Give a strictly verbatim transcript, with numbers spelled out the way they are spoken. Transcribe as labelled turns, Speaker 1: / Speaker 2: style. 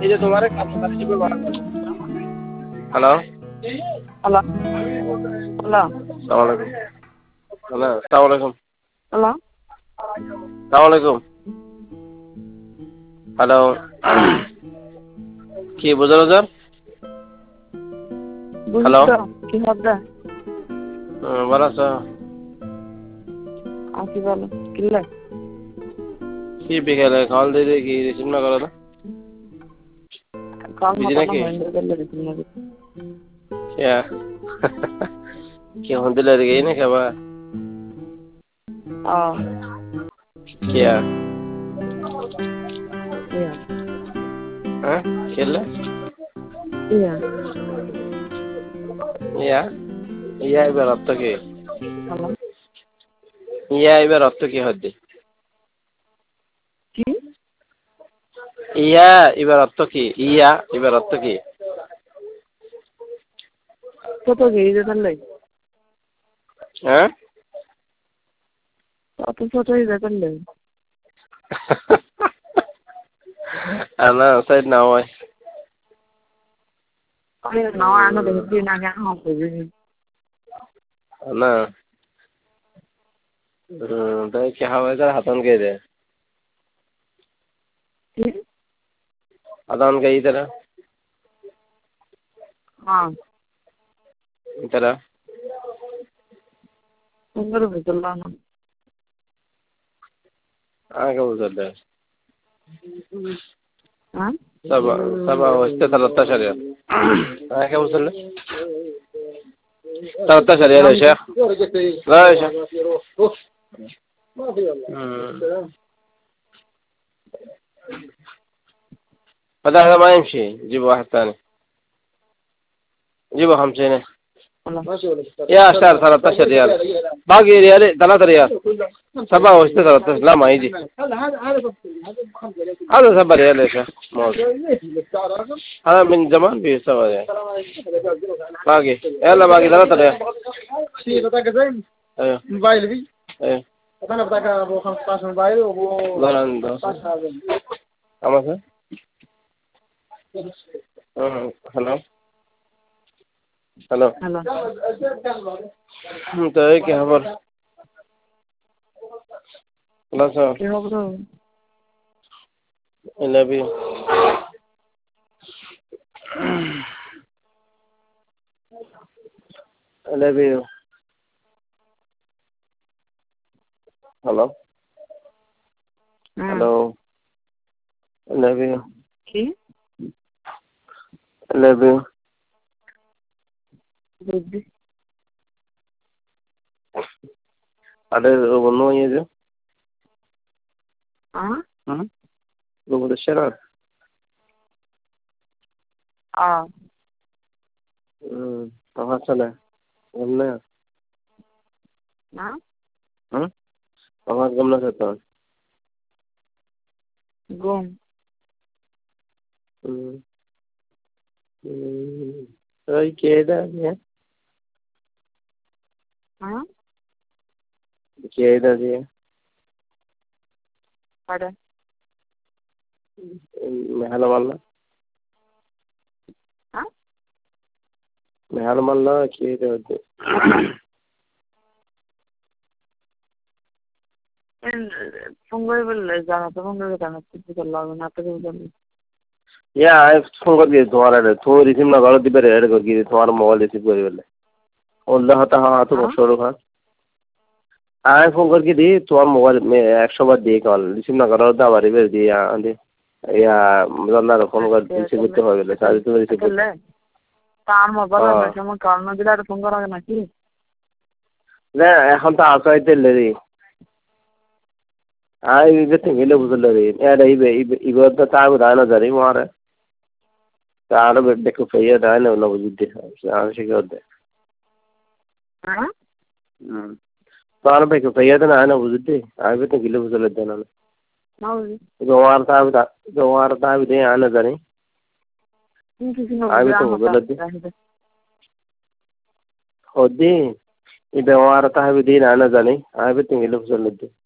Speaker 1: এই যে তোমার কাছে হিসেবে হ্যালো
Speaker 2: Hello. Hello.
Speaker 1: আসসালামু আলাইকুম হ্যালো আসসালামু আলাইকুম
Speaker 2: Hello.
Speaker 1: আসসালামু আলাইকুম হ্যালো কি বুঝার বুঝার হ্যালো
Speaker 2: বুঝছো কি হবে?
Speaker 1: ভালো আছো
Speaker 2: আর কি বলো কিল্লে
Speaker 1: কি বিকেলে কল দিয়ে দিয়ে কি রিসিভ না করো না
Speaker 2: কাল
Speaker 1: বিজি
Speaker 2: মতো না
Speaker 1: নাকি
Speaker 2: হইন্ডে করলে দিন না
Speaker 1: क्या क्यों दिल लग गई ना क्या बात
Speaker 2: आ
Speaker 1: क्या
Speaker 2: या
Speaker 1: हाँ खेल
Speaker 2: या
Speaker 1: या या इबार अब तक
Speaker 2: Hello.
Speaker 1: या इबार अब तक हद्दी
Speaker 2: কি
Speaker 1: ইয়া এবার অর্থ কি ইয়া এবার অর্থ কি
Speaker 2: কত গেইছে তাহলে
Speaker 1: হ্যাঁ
Speaker 2: কত ছোট হয়ে তাহলে
Speaker 1: ana সাইড না হয়
Speaker 2: আরে না আনো দেখি না কেন হবে
Speaker 1: না তাই কি হবে তার হাতন কে দে
Speaker 2: কি
Speaker 1: হাতন কে ইতরা
Speaker 2: হ্যাঁ
Speaker 1: ইতরা
Speaker 2: সুন্দর বুঝলা না
Speaker 1: আগে বুঝলে
Speaker 2: হ্যাঁ
Speaker 1: سبعة سبعة وستة ثلاثة عشر ريال ها كم وصل له؟ ثلاثة عشر ريال يا شيخ لا يا شيخ هذا هذا ما يمشي جيب واحد ثاني جيبه خمسين يا شهر ثلاثة عشر ريال باقي ريال ثلاثة ريال سبعة وستة ثلاثة لا ما يجي هذا سبعة ريال يا شيخ هذا من زمان بيسوى يعني باقي يلا باقي ثلاثة ريال ايوه
Speaker 3: موبايل بي
Speaker 1: ايوه
Speaker 3: انا بتاعك ابو خمسطعش موبايل وابو
Speaker 1: لا عنده كم هذا هلا هلا
Speaker 2: হ্যালো
Speaker 1: انت ايه কি খবর خلاص
Speaker 2: কি হবে
Speaker 1: I love you I love you hello hello I love you
Speaker 2: কি
Speaker 1: I love you
Speaker 2: বুদ্ধি
Speaker 1: ada বন্ধু নিয়ে যে
Speaker 2: হ্যাঁ
Speaker 1: হুম লোক দেশের
Speaker 2: আ
Speaker 1: হুম কहाँ चले घूमने
Speaker 2: না
Speaker 1: হুম कहाँ घूमना चाहता है
Speaker 2: ঘুম
Speaker 1: হুম হুম ওই কে দাঁড়িয়ে
Speaker 2: হ্যাঁ
Speaker 1: কে দাঁড়িয়ে
Speaker 2: আরে
Speaker 1: মেহালো মাল্লা
Speaker 2: হ্যাঁ
Speaker 1: মেহালো মাল্লা কে দাঁড়িয়ে
Speaker 2: ফোন করে বললে জানাতে ফোন করে জানাতে কিছু করলে হবে না তো বললি
Speaker 1: या आई फोन कर दिए तुम्हारा रे तो रिसीव ना करो दिबे रेड कर दिए तुम्हारा मोबाइल रिसीव कर बोले ओल्ला होता हाँ तो
Speaker 2: হ্যাঁ
Speaker 1: बक्सों रखा आई फोन करके दी तुम्हारा मोबाइल में एक सौ बार दिए कॉल रिसीव ना करो तो हमारी बेर दिए यहाँ दे या मतलब फोन कर रिसीव करते हो बोले सारी तुम्हें रिसीव कर
Speaker 2: করলে তা আমার বলা না সময় কাল না দিলে আর ফোন করা হবে নাকি
Speaker 1: না এখন তো আসাইতে লেরি আই ইবে থেকে গেলে বুঝলে রে এর ইবে ইবে তো তাও দানা জারি মারে তার বেডে কো ফেয়া দানা না বুঝতে আর সে কি হতে
Speaker 2: হ্যাঁ
Speaker 1: হুম তার বে কো ফেয়া দানা না বুঝতে আইবে তো গেলে বুঝলে দেনা
Speaker 2: না বুঝি
Speaker 1: জোয়ার তাও দা জোয়ার তাও দে আনা জানি
Speaker 2: তুমি কিছু না
Speaker 1: আইবে তো বুঝলে দে ওদি ইবে ওয়ার তাও দে আনা জানি আইবে তো গেলে বুঝলে দে